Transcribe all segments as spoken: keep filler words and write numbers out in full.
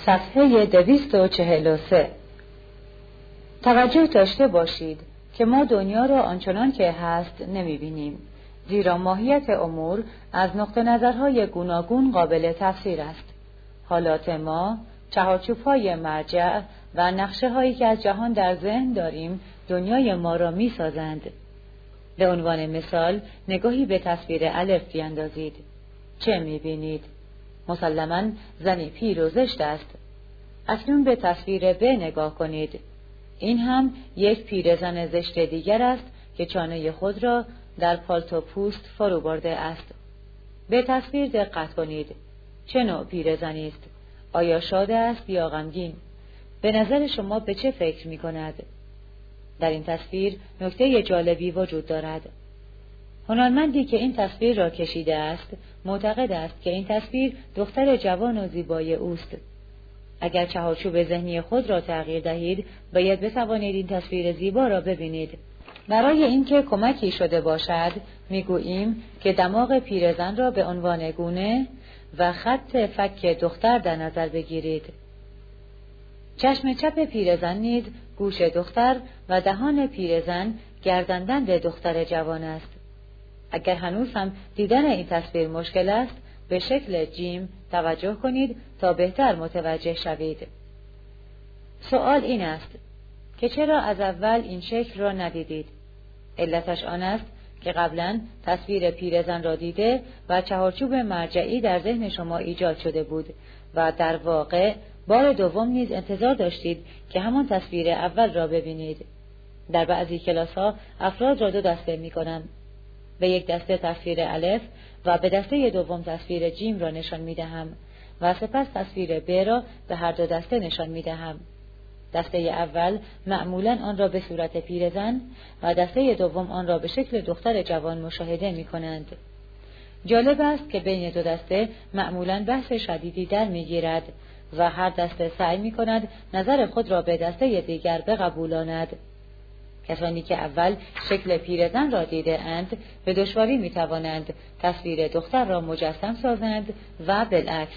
صفحه دویست و چهل و سه. توجه داشته باشید که ما دنیا را آنچنان که هست نمی بینیم، زیرا ماهیت امور از نقطه نظرهای گوناگون قابل تفسیر است. حالات ما، چهارچوب‌های مرجع و نقشه هایی که از جهان در ذهن داریم دنیای ما را می سازند. به عنوان مثال نگاهی به تصویر الف بیاندازید. چه می بینید؟ مسلماً زنی پیر و زشت است. اکنون به تصویر ب نگاه کنید. این هم یک پیرزن زشت دیگر است که چانه خود را در پالتو پوست فرو برده است. به تصویر دقت کنید. چه نوع پیرزنی است؟ آیا شاد است یا غمگین؟ به نظر شما به چه فکر می کند؟ در این تصویر نکته جالبی وجود دارد. هنرمندی که این تصویر را کشیده است معتقد است که این تصویر دختر جوان و زیبای اوست. اگر چهارچوب ذهنی خود را تغییر دهید باید بتوانید این تصویر زیبا را ببینید. برای اینکه کمکی شده باشد میگوییم که دماغ پیرزن را به عنوان گونه و خط فک دختر در نظر بگیرید. چشم چپ پیرزن نیز گوش دختر و دهان پیرزن گردندن به دختر جوان است. اگر هنوز هم دیدن این تصویر مشکل است، به شکل جیم توجه کنید تا بهتر متوجه شوید. سوال این است که چرا از اول این شکل را ندیدید؟ علتش آن است که قبلا تصویر پیرزن را دیده و چهارچوب مرجعی در ذهن شما ایجاد شده بود و در واقع بار دوم نیز انتظار داشتید که همان تصویر اول را ببینید. در بعضی کلاس ها افراد را دو دسته می کنم. به یک دسته تصویر الف و به دسته دوم تصویر جیم را نشان می دهم و سپس تصویر ب را به هر دو دسته نشان می دهم. دسته اول معمولاً آن را به صورت پیرزن و دسته دوم آن را به شکل دختر جوان مشاهده می کنند. جالب است که بین دو دسته معمولاً بحث شدیدی در می گیرد و هر دسته سعی می کند نظر خود را به دسته دیگر بقبولاند. کسانی که اول شکل پیرزن را دیده اند به دشواری می توانند تصویر دختر را مجسم سازند و بالعکس.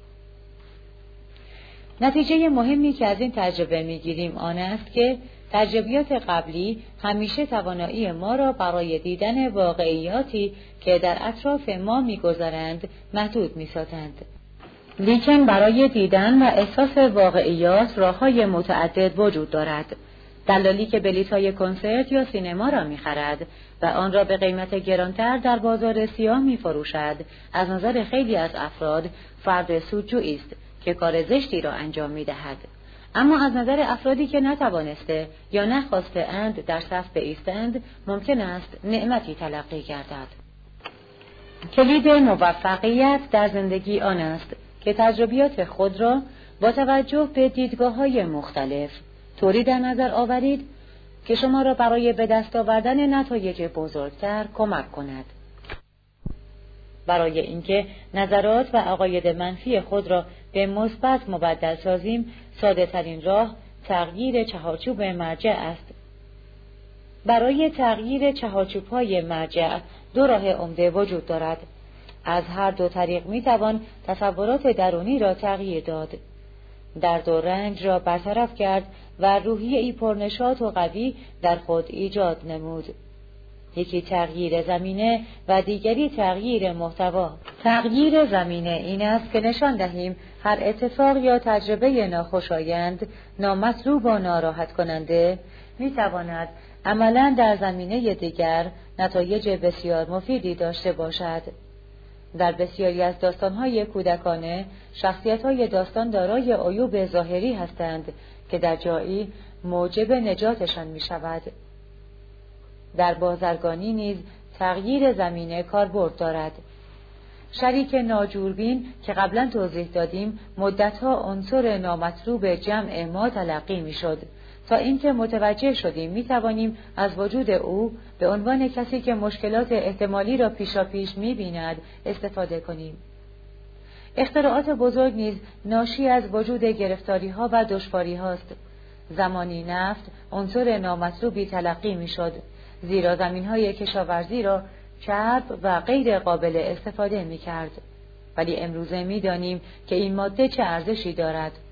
نتیجه مهمی که از این تجربه می گیریم آن است که تجربیات قبلی همیشه توانایی ما را برای دیدن واقعیاتی که در اطراف ما می گذرند محدود می سازند. لیکن برای دیدن و احساس واقعیات راه‌های متعدد وجود دارد. دلالی که بلیط‌های کنسرت یا سینما را می‌خرد و آن را به قیمت گرانتر در بازار سیاه می‌فروشد، از نظر خیلی از افراد فرد سودجویی است که کار زشتی را انجام می‌دهد. اما از نظر افرادی که نتوانسته یا نخواسته اند در صف بایستند، ممکن است نعمتی تلقی گردد. کلید موفقیت در زندگی آن است که تجربیات خود را با توجه به دیدگاه‌های مختلف طوری در نظر آورید که شما را برای به دست آوردن نتایج بزرگتر کمک کند. برای اینکه نظرات و عقاید منفی خود را به مثبت مبدل سازیم، ساده ترین راه تغییر چهارچوب مرجع است. برای تغییر چهارچوب‌های مرجع دو راه عمده وجود دارد. از هر دو طریق می توان تصورات درونی را تغییر داد. درد و رنج را برطرف کرد و روحیه‌ای پرنشاط و قوی در خود ایجاد نمود. یکی تغییر زمینه و دیگری تغییر محتوا. تغییر زمینه این است که نشان دهیم هر اتفاق یا تجربه ناخوشایند، نامطلوب و ناراحت کننده می تواند عملاً در زمینه دیگر نتایج بسیار مفیدی داشته باشد. در بسیاری از داستان‌های کودکانه، شخصیت‌های داستان دارای عیوب ظاهری هستند که در جایی موجب نجاتشان می‌شود. در بازرگانی نیز تغییر زمینه کاربرد دارد. شریک ناجوربین که قبلا توضیح دادیم مدتها عنصر نامطلوب جمع ما تلقی می‌شد تا اینکه متوجه شدیم می‌توانیم از وجود او به عنوان کسی که مشکلات احتمالی را پیشاپیش می‌بیند استفاده کنیم. اختراعات بزرگ نیز ناشی از وجود گرفتاری‌ها و دشواری‌هاست. زمانی نفت عنصر نامطلوبی تلقی می‌شد، زیرا زمین‌های کشاورزی را چرب و غیر قابل استفاده می‌کرد. ولی امروزه می‌دانیم که این ماده چه ارزشی دارد.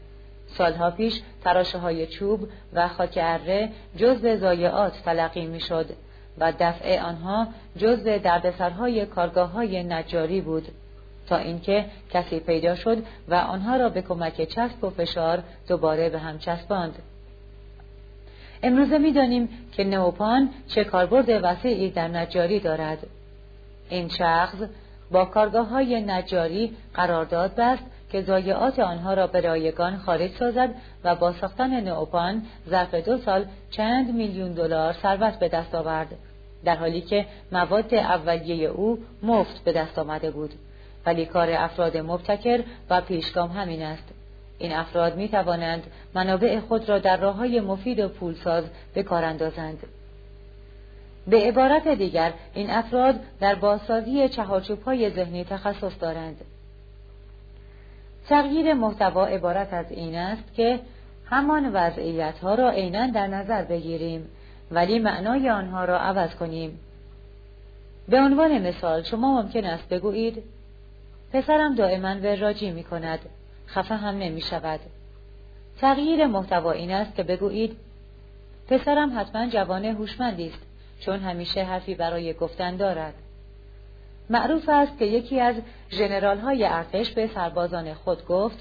سالها پیش تراشه‌های چوب و خاک اره جزء ضایعات تلقی می‌شد و دفع آنها جزء دردسرهای کارگاه‌های نجاری بود، تا اینکه کسی پیدا شد و آنها را به کمک چسب و فشار دوباره به هم چسباند. امروزه می‌دانیم که نئوپان چه کاربرد وسیعی در نجاری دارد. این شخص با کارگاه‌های نجاری قرارداد بست که ضایعات آنها را به رایگان خارج سازد و با ساختن نئوپان ظرف دو سال چند میلیون دلار ثروت به دست آورد، در حالی که مواد اولیه او مفت به دست آمده بود. ولی کار افراد مبتکر و پیشگام همین است. این افراد می توانند منابع خود را در راه‌های مفید و پولساز به کار اندازند. به عبارت دیگر، این افراد در بازسازی چهارچوب‌های ذهنی تخصص دارند. تغییر محتوا عبارت از این است که همان وضعیت‌ها را عیناً در نظر بگیریم، ولی معنای آنها را عوض کنیم. به عنوان مثال، شما ممکن است بگویید: پسرم دائما وراجی می کند، خفه هم نمی شود. تغییر محتوا این است که بگویید: پسرم حتما جوان هوشمندی است، چون همیشه حرفی برای گفتن دارد. معروف است که یکی از ژنرال های ارتش به سربازان خود گفت: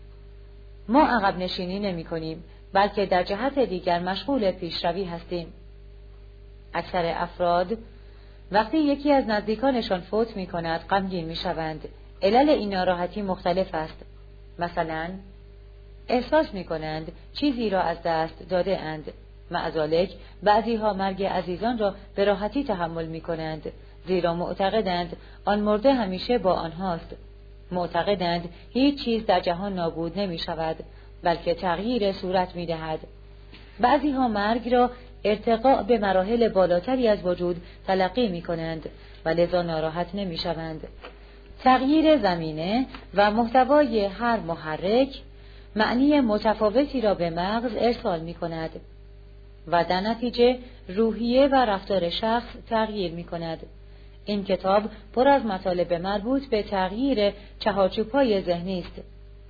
ما عقب نشینی نمی کنیم، بلکه در جهت دیگر مشغول پیشروی هستیم. اکثر افراد وقتی یکی از نزدیکانشان فوت می کند غمگین می شوند. علل این ناراحتی مختلف است. مثلا احساس می کنند چیزی را از دست داده اند. معذالک بعضی ها مرگ عزیزان را به راحتی تحمل می کنند، زیرا معتقدند آن مرده همیشه با آنهاست. معتقدند هیچ چیز در جهان نابود نمی شود، بلکه تغییر صورت می دهد. بعضی ها مرگ را ارتقاء به مراحل بالاتری از وجود تلقی می کنند و لذا ناراحت نمی شوند. تغییر زمینه و محتوای هر محرک معنی متفاوتی را به مغز ارسال می کند و در نتیجه روحیه و رفتار شخص تغییر می کند. این کتاب پر از مطالب مربوط به تغییر چهارچوب‌های ذهنی است.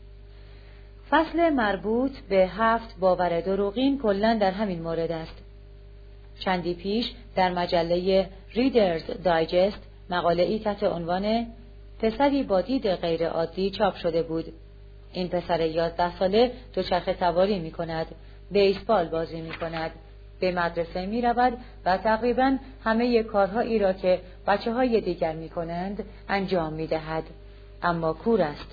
فصل مربوط به هفت باور دروغین کلاً در همین مورد است. چندی پیش در مجله ریدرز دایجست مقاله‌ای تحت عنوان پسری با دید غیر عادی چاپ شده بود. این پسر یازده ساله دوچرخه سواری می کند، بیسبال بازی می کند، به مدرسه می رود و تقریباً همه کارهایی را که بچه های دیگر می کنند انجام می دهد، اما کور است.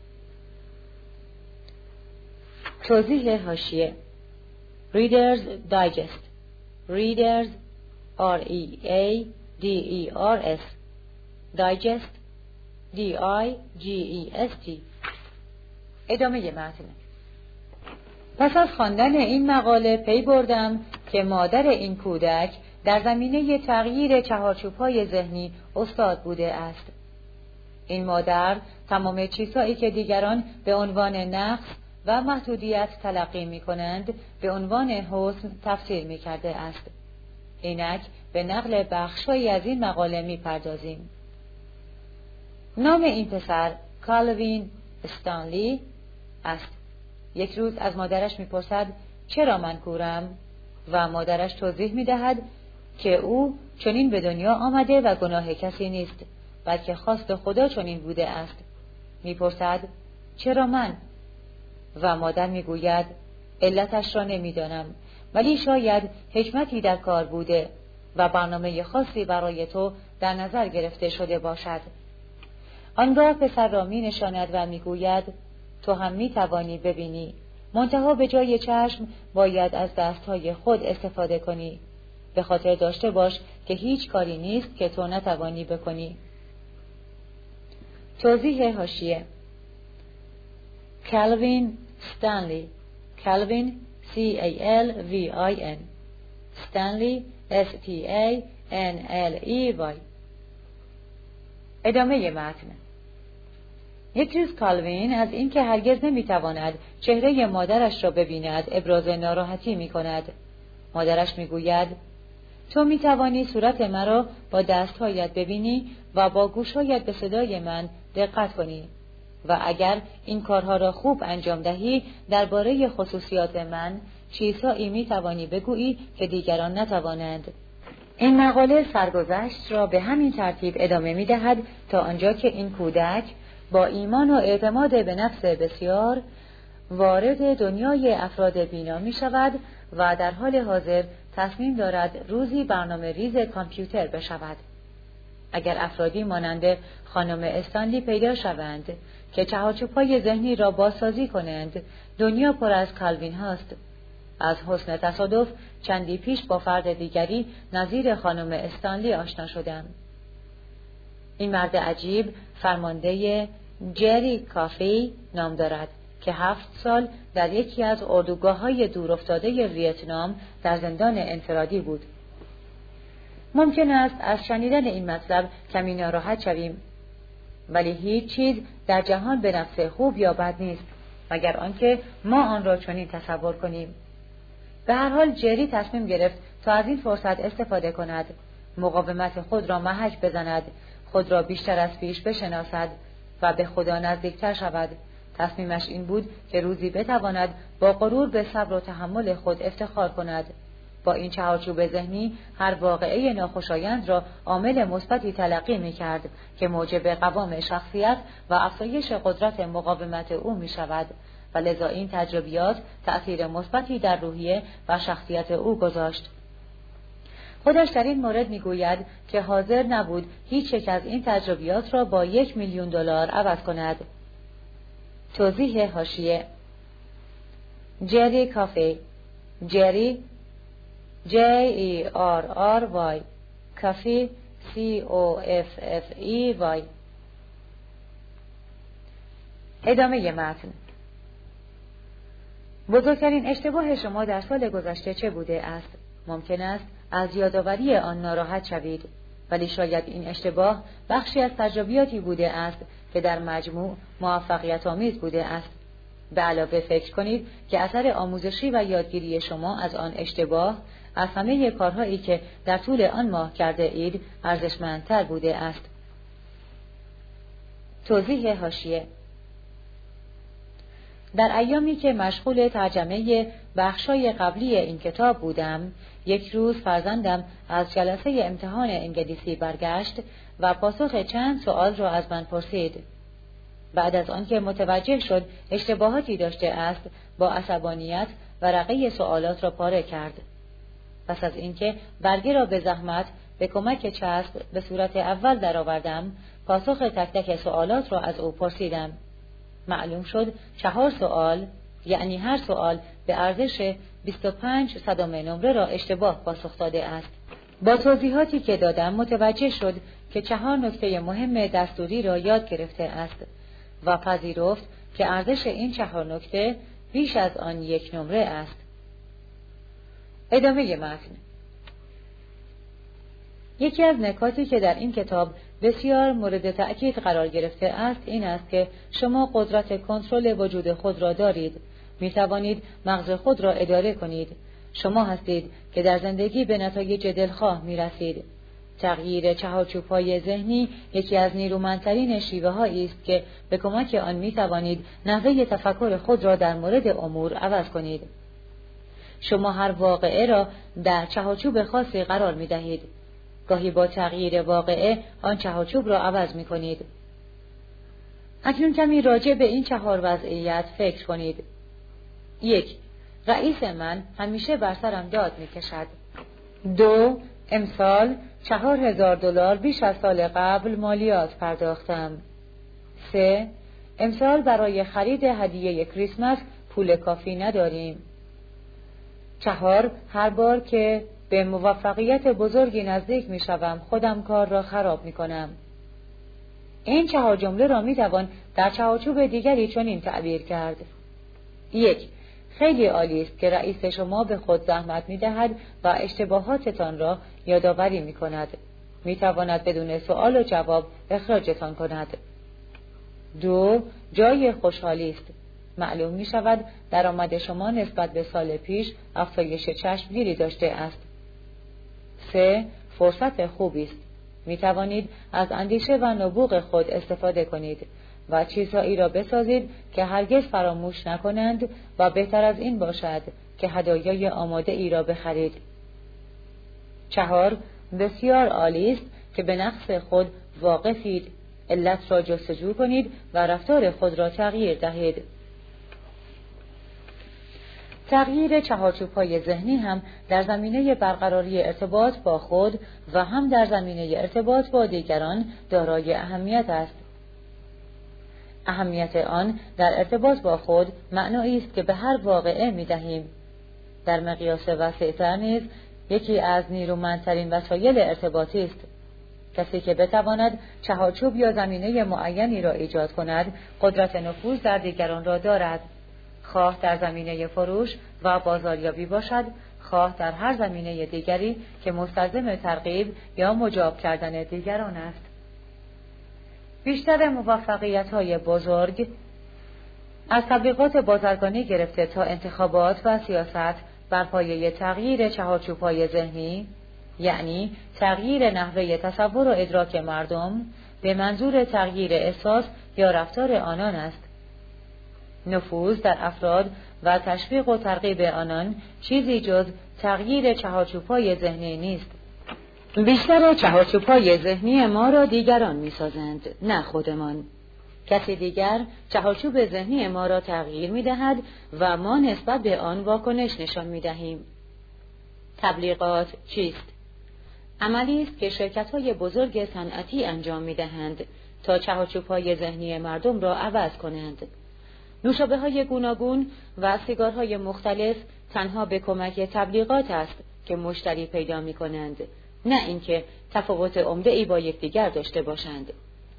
توضیح حاشیه: Reader's Digest Readers R E A D E R S Digest D I G E S T. ادامه متن. پس از خواندن این مقاله پی بردم که مادر این کودک در زمینه تغییر چهارچوب‌های ذهنی استاد بوده است. این مادر تمام چیزهایی که دیگران به عنوان نقص و محدودیت تلقی می کنند به عنوان حسن تفسیر می کرده است. اینک به نقل بخش‌هایی از این مقاله می پردازیم. نام این پسر کالوین استانلی است. یک روز از مادرش می پرسد چرا من کورم؟ و مادرش توضیح می دهد که او چنین به دنیا آمده و گناه کسی نیست، بلکه خواست خدا چنین بوده است. می پرسد چرا من؟ و مادر می گوید علتش را نمی دانم، ولی شاید حکمتی در کار بوده و برنامه خاصی برای تو در نظر گرفته شده باشد. آنگاه پسر را می نشاند و می گوید تو هم می توانی ببینی، منتها به جای چشم باید از دستهای خود استفاده کنی. به خاطر داشته باش که هیچ کاری نیست که تو نتوانی بکنی. توضیح حاشیه: کالوین استانلی، کالوین C A L V I N، استانلی S T A N L E Y. ادامه متن. یک روز کالوین از اینکه هرگز نمیتواند چهره مادرش را ببیند ابراز ناراحتی می کند. مادرش می گوید تو می توانی صورت مرا با دستهایت ببینی و با گوشهایت به صدای من دقت کنی و اگر این کارها را خوب انجام دهی درباره خصوصیات من چیزهایی می توانی بگویی که دیگران نتوانند. این مقاله سرگذشت را به همین ترتیب ادامه می دهد تا آنجا که این کودک با ایمان و اعتماد به نفس بسیار وارد دنیای افراد بینا می شود و در حال حاضر تصمیم دارد روزی برنامه ریز کامپیوتر بشود. اگر افرادی مانند خانم استانلی پیدا شوند که چهارچوب‌های ذهنی را بازسازی کنند، دنیا پر از کالوین هاست. از حسن تصادف چندی پیش با فرد دیگری نظیر خانم استانلی آشنا شدم. این مرد عجیب فرمانده جری کافی نام دارد که هفت سال در یکی از اردوگاه‌های دورافتاده ویتنام در زندان انفرادی بود. ممکن است از شنیدن این مطلب کمی ناراحت شویم، ولی هیچ چیز در جهان به نفس خوب یا بد نیست مگر آنکه ما آن را چنین تصور کنیم. به هر حال جری تصمیم گرفت تا از این فرصت استفاده کند، مقاومت خود را محک بزند، خود را بیشتر از پیش بشناسد و به خدا نزدیکتر شود. تصمیمش این بود که روزی بتواند با غرور به صبر و تحمل خود افتخار کند. با این چهارچوب ذهنی هر واقعه ناخوشایند را عامل مثبتی تلقی می‌کرد که موجب قوام شخصیت و افزایش قدرت مقاومت او می‌شود و لذا این تجربیات تأثیر مثبتی در روحیه و شخصیت او گذاشت. خودش در این مورد می‌گوید که حاضر نبود هیچ یک از این تجربیات را با یک میلیون دلار عوض کند. توضیح حاشیه: جری کافی، جری J E R R Y کافی C O F F E Y. ادامه متن. بزرگترین اشتباه شما در سال گذشته چه بوده است؟ ممکن است از یادآوری آن ناراحت شوید، ولی شاید این اشتباه بخشی از تجربیاتی بوده است که در مجموع موفقیت آمیز بوده است. به علاوه فکر کنید که اثر آموزشی و یادگیری شما از آن اشتباه از همه کارهایی که در طول آن ماه کرده اید ارزشمندتر بوده است. توضیح حاشیه: در ایامی که مشغول ترجمه بخشای قبلی این کتاب بودم، یک روز فرزندم از جلسه امتحان انگلیسی برگشت و پاسخ چند سؤال را از من پرسید. بعد از آنکه متوجه شد اشتباهاتی داشته است، با عصبانیت ورقه سوالات را پاره کرد. پس از اینکه برگه را به زحمت به کمک چسب به صورت اول درآوردم، پاسخ تک تک سوالات را از او پرسیدم. معلوم شد چهار سوال، یعنی هر سوال به ارزش بیست و پنج صدم نمره را اشتباه پاسخ داده است. با توضیحاتی که دادم متوجه شد که چهار نکته مهم دستوری را یاد گرفته است و پذیرفت که ارزش این چهار نکته بیش از آن یک نمره است. ادامه متن. یکی از نکاتی که در این کتاب بسیار مورد تأکید قرار گرفته است این است که شما قدرت کنترل وجود خود را دارید. می توانید مغز خود را اداره کنید. شما هستید که در زندگی به نتایج دلخواه می رسید. تغییر چهارچوب‌های ذهنی یکی از نیرومندترین شیوه‌هایی است که به کمک آن می توانید نحوه تفکر خود را در مورد امور عوض کنید. شما هر واقعه را در چهارچوب خاصی قرار می دهید. گاهی با تغییر واقعه آن چهارچوب را عوض می کنید. اکنون کمی راجع به این چهار وضعیت فکر کنید. یک، رئیس من همیشه بر سرم داد می کشد. دو، امسال چهار هزار دلار بیش از سال قبل مالیات پرداختم. سه، امسال برای خرید هدیه کریسمس پول کافی نداریم. چهار، هر بار که به موفقیت بزرگی نزدیک می شوم خودم کار را خراب می کنم. این چهار جمله را می توان در چهارچوب دیگری چنین تعبیر کرد. یک، خیلی عالی است که رئیس شما به خود زحمت می دهد و اشتباهاتتان را یادآوری می کند. می تواند بدون سؤال و جواب اخراجتان کند. دو، جای خوشحالی است. معلوم می شود درآمد شما نسبت به سال پیش افزایش چشمگیری داشته است. سه، فرصت خوبی است. می توانید از اندیشه و نبوغ خود استفاده کنید و چیزهایی را بسازید که هرگز فراموش نکنند و بهتر از این باشد که هدایای آماده ای را بخرید. چهار، بسیار عالی است که به نقص خود واقفید، علت را جستجو کنید و رفتار خود را تغییر دهید. تغییر چهارچوب‌های ذهنی هم در زمینه برقراری ارتباط با خود و هم در زمینه ارتباط با دیگران دارای اهمیت است. اهمیت آن در ارتباط با خود معنایی است که به هر واقعه می‌دهیم. در مقیاس وسیع‌تر نیز یکی از نیرومندترین وسایل ارتباطی است. کسی که بتواند چهارچوب یا زمینه معینی را ایجاد کند، قدرت نفوذ در دیگران را دارد، خواه در زمینه فروش و بازاریابی باشد، خواه در هر زمینه دیگری که مستلزم ترغیب یا مجاب کردن دیگران است. بیشتر موفقیت‌های بزرگ از تبلیغات بازرگانی گرفته تا انتخابات و سیاست بر پایه تغییر چهارچوب‌های ذهنی، یعنی تغییر نحوه تصور و ادراک مردم به منظور تغییر احساس یا رفتار آنان است. نفوذ در افراد و تشویق و ترغیب آنان چیزی جز تغییر چهارچوب‌های ذهنی نیست. بیشتر چهارچوب‌های ذهنی ما را دیگران می‌سازند، نه خودمان. کسی دیگر چهارچوب ذهنی ما را تغییر می‌دهد و ما نسبت به آن واکنش نشان می‌دهیم. تبلیغات چیست؟ عملی است که شرکت‌های بزرگ صنعتی انجام می‌دهند تا چهارچوب‌های ذهنی مردم را عوض کنند. نوشابه‌های گوناگون و سیگارهای مختلف تنها به کمک تبلیغات است که مشتری پیدا می‌کنند، نه اینکه تفاوت عمده‌ای با یکدیگر داشته باشند.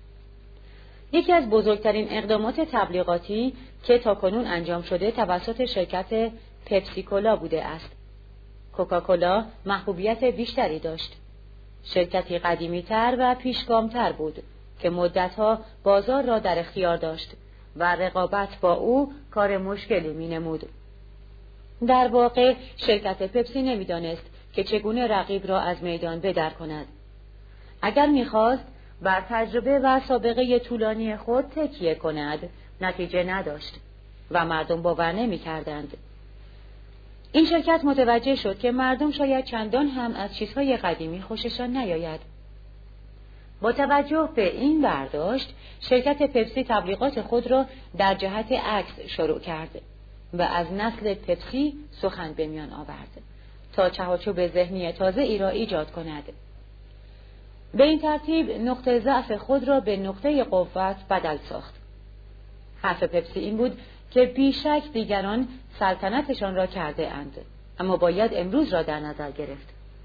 یکی از بزرگترین اقدامات تبلیغاتی که تاکنون انجام شده توسط شرکت پپسی کولا بوده است. کوکاکولا محبوبیت بیشتری داشت. شرکتی قدیمی‌تر و پیشگام‌تر بود که مدت‌ها بازار را در اختیار داشت و رقابت با او کار مشکلی می‌نمود. در واقع شرکت پپسی نمی‌دانست که چگونه رقیب را از میدان بدر کند. اگر می‌خواست بر تجربه و سابقه طولانی خود تکیه کند، نتیجه نداشت و مردم باور نمی‌کردند. این شرکت متوجه شد که مردم شاید چندان هم از چیزهای قدیمی خوششان نیاید. با توجه به این برداشت، شرکت پپسی تبلیغات خود را در جهت عکس شروع کرد و از نسل پپسی سخن به میان آورد تا چهارچوب ذهنی تازه ای را ایجاد کند. به این ترتیب نقطه ضعف خود را به نقطه قوت بدل ساخت. حرف پپسی این بود که بیشک دیگران سلطنتشان را کرده اند، اما باید امروز را در نظر گرفت.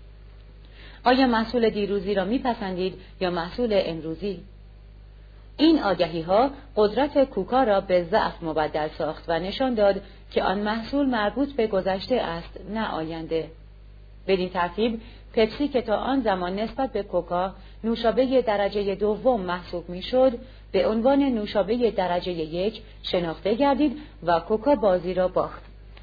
آیا محصول دیروزی را میپسندید یا محصول امروزی؟ این آگهی ها قدرت کوکا را به ضعف مبدل ساخت و نشان داد که آن محصول مربوط به گذشته است، نه آینده. بدین ترتیب پپسی که تا آن زمان نسبت به کوکا نوشابه درجه دوم محسوب میشد، به عنوان نوشابه درجه یک شناخته گردید و کوکا بازی را باخت.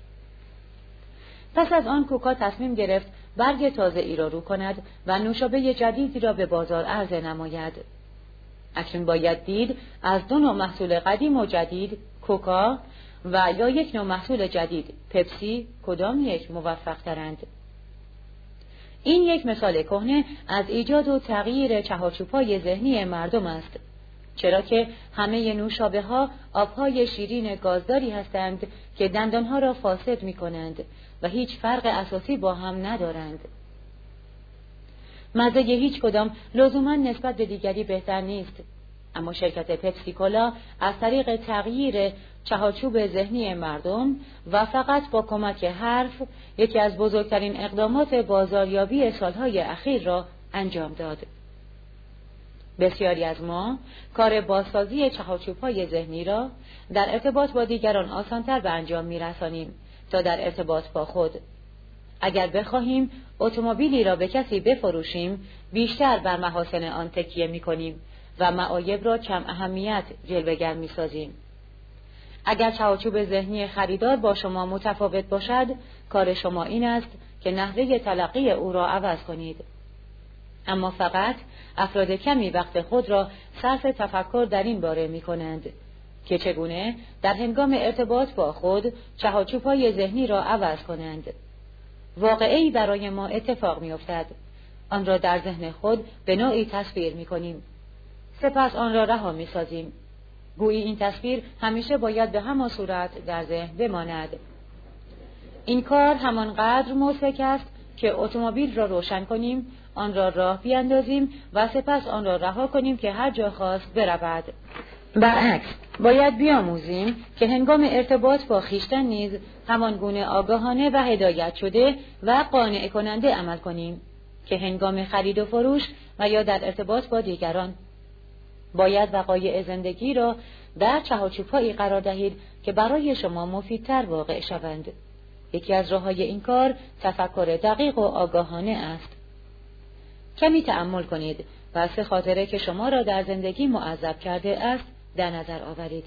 پس از آن کوکا تصمیم گرفت برگ تازه ای را رو کند و نوشابه جدیدی را به بازار عرضه نماید. اکنون باید دید از دو نوع محصول قدیم و جدید، کوکا و یا یک نوع محصول جدید، پپسی، کدام یک موفق ترند. این یک مثال کهنه از ایجاد و تغییر چهارچوب‌های ذهنی مردم است، چرا که همه نوشابه ها آبهای شیرین گازداری هستند که دندانها را فاسد می کنند و هیچ فرق اساسی با هم ندارند. مزه هیچ کدام لزوما نسبت به دیگری بهتر نیست، اما شرکت پپسی کولا از طریق تغییر چهارچوب ذهنی مردم و فقط با کمک حرف یکی از بزرگترین اقدامات بازاریابی سالهای اخیر را انجام داد. بسیاری از ما کار بازسازی چهارچوب‌های ذهنی را در ارتباط با دیگران آسان‌تر به انجام می‌رسانیم تا در ارتباط با خود. اگر بخواهیم اتومبیلی را به کسی بفروشیم، بیشتر بر محاسن آن تکیه می‌کنیم و معایب را کم اهمیت جلوه‌گر می‌سازیم. اگر چهارچوب ذهنی خریدار با شما متفاوت باشد، کار شما این است که نحوه تلقی او را عوض کنید. اما فقط افراد کمی وقت خود را صرف تفکر در این باره می کنند که چگونه در هنگام ارتباط با خود چهارچوب‌های ذهنی را عوض کنند. واقعی برای ما اتفاق می افتد. آن را در ذهن خود به نوعی تصویر می کنیم. سپس آن را رها می سازیم. گویی این تصویر همیشه باید به همان صورت در ذهن بماند. این کار همانقدر موثق است که اتومبیل را روشن کنیم، آن را راه بیاندازیم و سپس آن را رها کنیم که هر جا خواست برود. برعکس، باید بیاموزیم که هنگام ارتباط با خویشتن نیز همان گونه آگاهانه و هدایت شده و قانع کننده عمل کنیم که هنگام خرید و فروش و یا در ارتباط با دیگران. باید وقایع زندگی را در چهارچوب‌هایی قرار دهید که برای شما مفیدتر واقع شوند. یکی از راه‌های این کار تفکر دقیق و آگاهانه است. کمی تأمل کنید و سه خاطره که شما را در زندگی معذب کرده است در نظر آورید.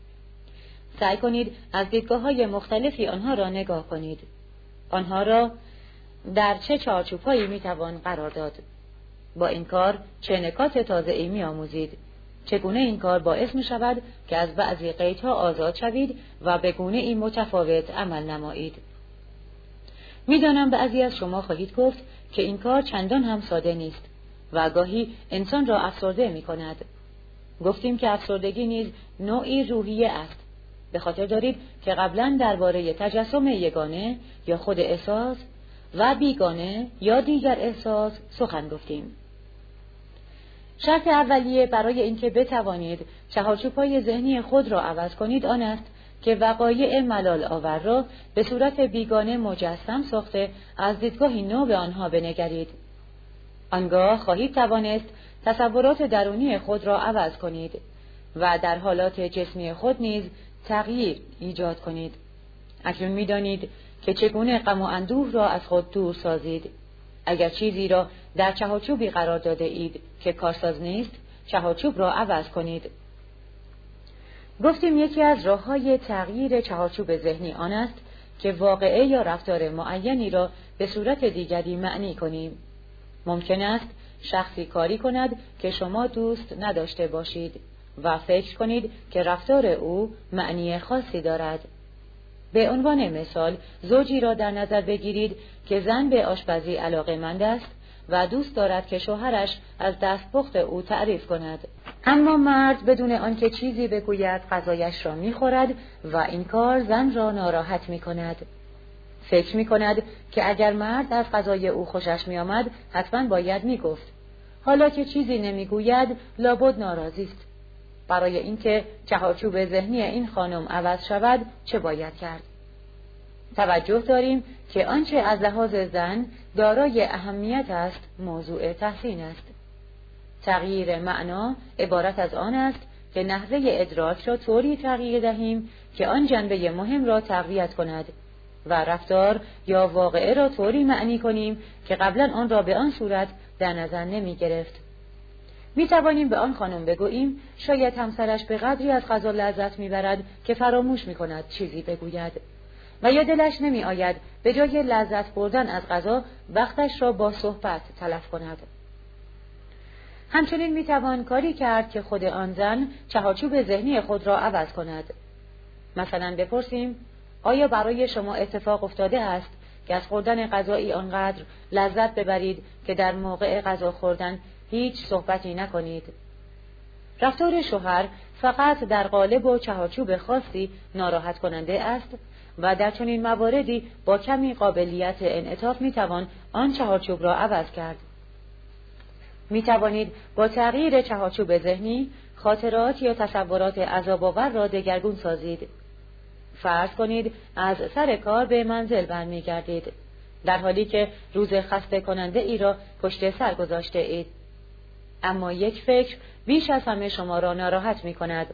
سعی کنید از دیدگاه‌های مختلفی آنها را نگاه کنید. آنها را در چه چارچوب‌هایی می‌توان قرار داد؟ با این کار چه نکات تازه‌ای می‌آموزید؟ چگونه این کار باعث می‌شود که از بعضی قیدها آزاد شوید و به گونه‌ای متفاوت عمل نمایید؟ می‌دانم بعضی از شما خواهید گفت که این کار چندان هم ساده نیست و گاهی انسان را افسرده می‌کند. گفتیم که افسردگی نیز نوعی روحیه است. به خاطر دارید که قبلا درباره تجسم یگانه یا خود احساس و بیگانه یا دیگر احساس سخن گفتیم. شرط اولیه برای اینکه بتوانید چهارچوب‌های ذهنی خود را عوض کنید آن است که وقایع ملال آور را به صورت بیگانه مجسم ساخته از دیدگاهی نو به آنها بنگرید. آنگاه خواهید توانست تصورات درونی خود را عوض کنید و در حالات جسمی خود نیز تغییر ایجاد کنید. اکنون می‌دانید که چگونه غم و اندوه را از خود دور سازید. اگر چیزی را در چهارچوبی قرار داده اید که کارساز نیست، چهارچوب را عوض کنید. گفتیم یکی از راه‌های تغییر چهارچوب ذهنی آن است که واقعه یا رفتار معینی را به صورت دیگری معنی کنیم. ممکن است شخصی کاری کند که شما دوست نداشته باشید و فکر کنید که رفتار او معنی خاصی دارد. به عنوان مثال، زوجی را در نظر بگیرید که زن به آشپزی علاقه‌مند است و دوست دارد که شوهرش از دستپخت او تعریف کند. اما مرد بدون آنکه چیزی بگوید غذایش را می‌خورد و این کار زن را ناراحت می‌کند. فکر می‌کند که اگر مرد از غذای او خوشش می‌آمد، حتما باید می‌گفت. حالا که چیزی نمی‌گوید، لابد ناراضی است. برای اینکه چهارچوب ذهنی این خانم عوض شود، چه باید کرد؟ توجه داریم که آنچه از لحاظ زن دارای اهمیت است، موضوع تحسین است. تغییر معنا عبارت از آن است که نحوه ادراک را طوری تغییر دهیم که آن جنبه مهم را تقویت کند و رفتار یا واقعه را طوری معنی کنیم که قبلا آن را به آن صورت در نظر نمی گرفت. می توانیم به آن خانم بگوییم شاید همسرش به قدری از غذا لذت می برد که فراموش می کند چیزی بگوید و یا دلش نمی آید به جای لذت بردن از غذا وقتش را با صحبت تلف کند. همچنین می توان کاری کرد که خود آن زن چهارچوب ذهنی خود را عوض کند. مثلا بپرسیم آیا برای شما اتفاق افتاده است که از خوردن غذایی آنقدر لذت ببرید که در موقع غذا خوردن هیچ صحبتی نکنید؟ رفتار شوهر فقط در قالب و چهارچوب خاصی ناراحت کننده است و در چنین مواردی با کمی قابلیت انعطاف میتوان آن چهارچوب را عوض کرد. میتوانید با تغییر چهارچوب ذهنی خاطرات یا تصورات عذاب‌آور را دگرگون سازید. فرض کنید از سر کار به منزل برمیگردید در حالی که روز خسته کننده ای را پشت سر گذاشته اید. اما یک فکر بیش از همه شما را ناراحت می کند.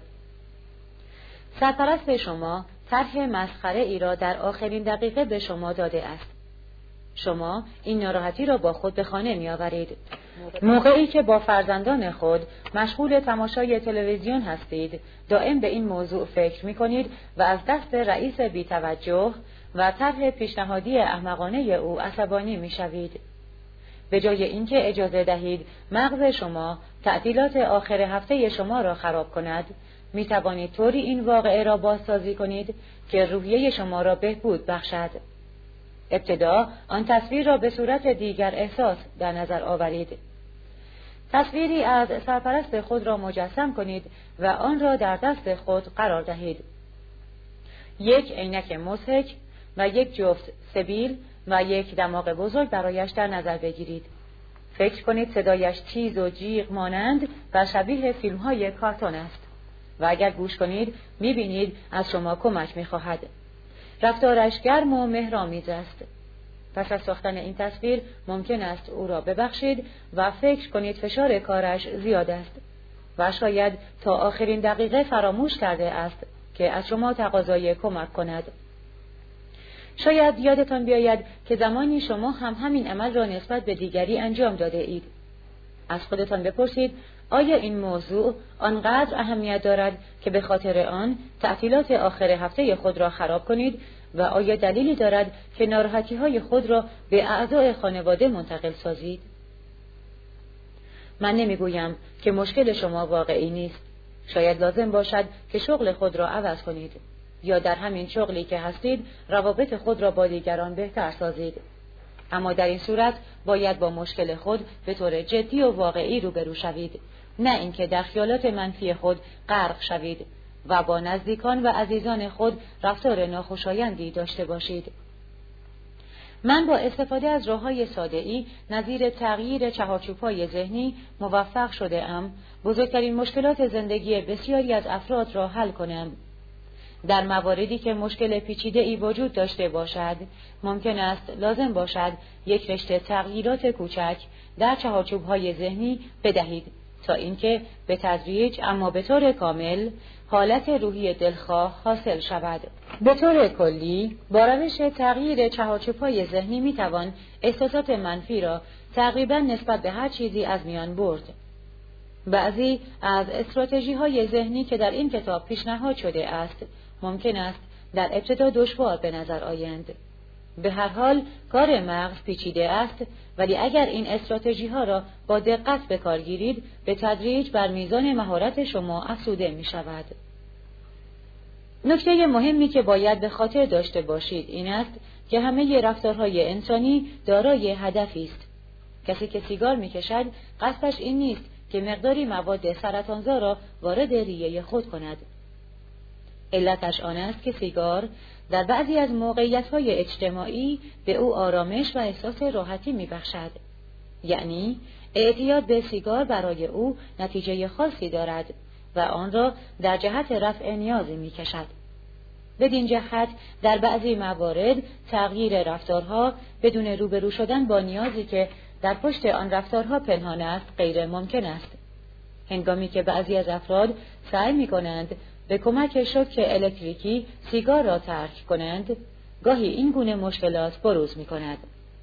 سرپرست شما طرح مسخره ای را در آخرین دقیقه به شما داده است. شما این ناراحتی را با خود به خانه می آورید. موقعی که با فرزندان خود مشغول تماشای تلویزیون هستید، دائم به این موضوع فکر می کنید و از دست رئیس بی‌توجه و طرح پیشنهادی احمقانه او عصبانی می شوید. به جای اینکه اجازه دهید مغز شما تعطیلات آخر هفته شما را خراب کند، می توانید طوری این واقعه را بازسازی کنید که روحیه شما را بهبود بخشد. ابتدا آن تصویر را به صورت دیگر احساس در نظر آورید. تصویری از سرپرست خود را مجسم کنید و آن را در دست خود قرار دهید. یک عینک مضحک و یک جفت سبیل و یک دماغ بزرگ برایش در نظر بگیرید. فکر کنید صدایش تیز و جیغ مانند و شبیه فیلم های کارتون است و اگر گوش کنید می‌بینید از شما کمک می‌خواهد. رفتارش گرم و مهرآمیز است. پس از ساختن این تصویر ممکن است او را ببخشید و فکر کنید فشار کارش زیاد است و شاید تا آخرین دقیقه فراموش کرده است که از شما تقاضای کمک کند. شاید یادتان بیاید که زمانی شما هم همین عمل را نسبت به دیگری انجام داده اید. از خودتان بپرسید آیا این موضوع آنقدر اهمیت دارد که به خاطر آن تعطیلات آخر هفته خود را خراب کنید و آیا دلیلی دارد که ناراحتی‌های خود را به اعضای خانواده منتقل سازید؟ من نمیگویم که مشکل شما واقعی نیست. شاید لازم باشد که شغل خود را عوض کنید یا در همین شغلی که هستید روابط خود را با دیگران بهتر سازید. اما در این صورت باید با مشکل خود به طور جدی و واقعی روبرو شوید، نه اینکه در خیالات منفی خود غرق شوید و با نزدیکان و عزیزان خود رفتار ناخوشایندی داشته باشید. من با استفاده از راه‌های ساده‌ای نظیر تغییر چهارچوب‌های ذهنی موفق شده ام بزرگترین مشکلات زندگی بسیاری از افراد را حل کنم. در مواردی که مشکل پیچیده‌ای وجود داشته باشد، ممکن است لازم باشد یک رشته تغییرات کوچک در چهارچوب‌های ذهنی بدهید تا اینکه به تدریج اما به طور کامل حالت روحی دلخواه حاصل شود. به طور کلی با روش تغییر چهارچوب‌های ذهنی میتوان احساسات منفی را تقریبا نسبت به هر چیزی از میان برد. بعضی از استراتژی‌های ذهنی که در این کتاب پیشنهاد شده است ممکن است در ابتدا دشوار به نظر آیند. به هر حال کار مغز پیچیده است، ولی اگر این استراتژی‌ها را با دقت به کار گیرید به تدریج بر میزان مهارت شما افزوده می شود. نکته مهمی که باید به خاطر داشته باشید این است که همه رفتارهای انسانی دارای هدفی است. کسی که سیگار می کشد قصدش این نیست که مقداری مواد سرطانزا را وارد ریه خود کند. علتش آن است که سیگار در بعضی از موقعیت‌های اجتماعی به او آرامش و احساس راحتی می‌بخشد. یعنی اعتیاد به سیگار برای او نتیجه خاصی دارد و آن را در جهت رفع نیازی می‌کشد. بدین جهت در بعضی موارد تغییر رفتارها بدون روبرو شدن با نیازی که در پشت آن رفتارها پنهان است غیر ممکن است. هنگامی که بعضی از افراد سعی می‌کنند به کمک شوک الکتریکی سیگار را ترک کنند، گاهی این گونه مشکلات بروز می کند.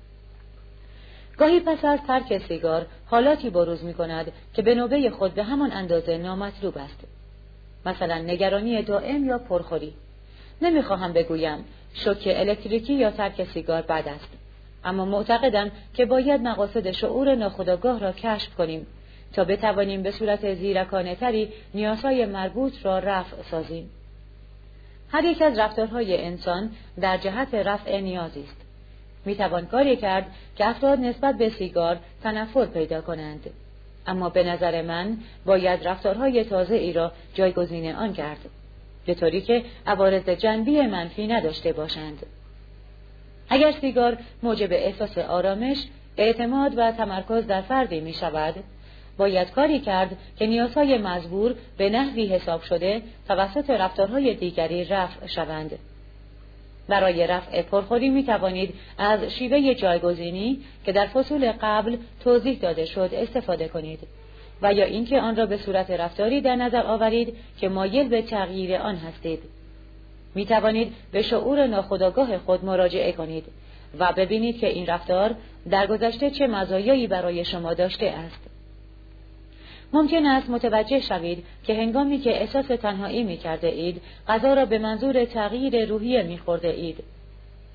گاهی پس از ترک سیگار حالاتی بروز می کند که به نوبه خود به همان اندازه نامطلوب است. مثلا نگرانی دائم یا پرخوری. نمی خواهم بگویم شوک الکتریکی یا ترک سیگار بد است، اما معتقدم که باید مقاصد شعور ناخودآگاه را کشف کنیم تا بتوانیم به صورت زیرکانه تری نیازهای مربوط را رفع سازیم. هر یک از رفتارهای انسان در جهت رفع نیازی است. میتوان کاری کرد که افراد نسبت به سیگار تنفر پیدا کنند، اما به نظر من باید رفتارهای تازه ای را جایگزین آن کرد، به طوری که عوارض جانبی منفی نداشته باشند. اگر سیگار موجب احساس آرامش، اعتماد و تمرکز در فردی می شود، باید کاری کرد که نیازهای مجبور به نحوی حساب شده توسط رفتارهای دیگری رفع شوند. برای رفع پرخوری می توانید از شیوه جایگزینی که در فصول قبل توضیح داده شد استفاده کنید و یا اینکه آن را به صورت رفتاری در نظر آورید که مایل به تغییر آن هستید. می توانید به شعور ناخودآگاه خود مراجعه کنید و ببینید که این رفتار در گذشته چه مزایایی برای شما داشته است. ممکن است متوجه شوید که هنگامی که احساس تنهایی می کرده اید، غذا را به منظور تغییر روحیه می خورده اید.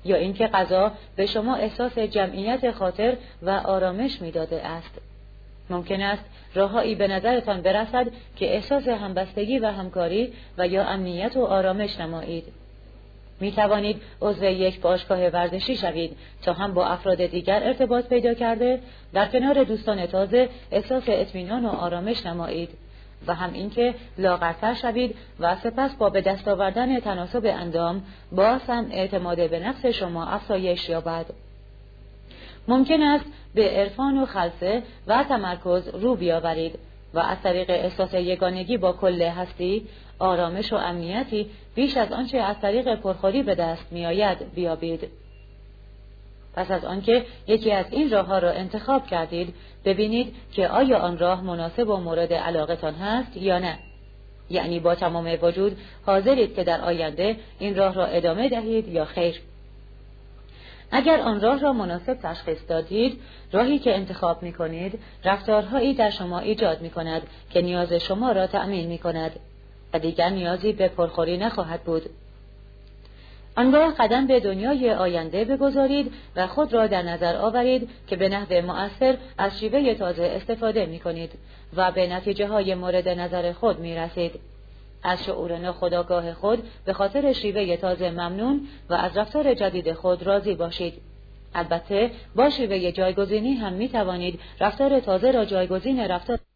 یا اینکه غذا به شما احساس جمعیت خاطر و آرامش می‌داده است. ممکن است راههایی به نظرتان برسد که احساس همبستگی و همکاری و یا امنیت و آرامش نمایید. می توانید عضو یک باشگاه ورزشی شوید تا هم با افراد دیگر ارتباط پیدا کرده در کنار دوستان تازه احساس اطمینان و آرامش نمایید و هم اینکه لاغرتر شوید و سپس با به دست آوردن تناسب اندام باز هم اعتماد به نفس شما افزایش یابد. ممکن است به عرفان و خلسه و تمرکز رو بیاورید و از طریق احساس یگانگی با کل هستی آرامش و امنیتی بیش از آنچه از طریق پرخوری به دست می‌آید بیابید. پس از آنکه یکی از این راه‌ها را انتخاب کردید، ببینید که آیا آن راه مناسب و مورد علاقتان هست یا نه. یعنی با تمام وجود حاضرید که در آینده این راه را ادامه دهید یا خیر. اگر آن راه را مناسب تشخیص دادید، راهی که انتخاب می کنید رفتارهایی در شما ایجاد می کند که نیاز شما را تأمین می کند و دیگر نیازی به پرخوری نخواهد بود. آنگاه قدم به دنیای آینده بگذارید و خود را در نظر آورید که به نحو مؤثر از شیوه تازه استفاده می کنید و به نتیجه های مورد نظر خود می رسید. از شعور ناخودآگاه خود به خاطر شیوه تازه ممنون و از رفتار جدید خود راضی باشید. البته با شیوه جایگزینی هم می توانید رفتار تازه را جایگزین رفتار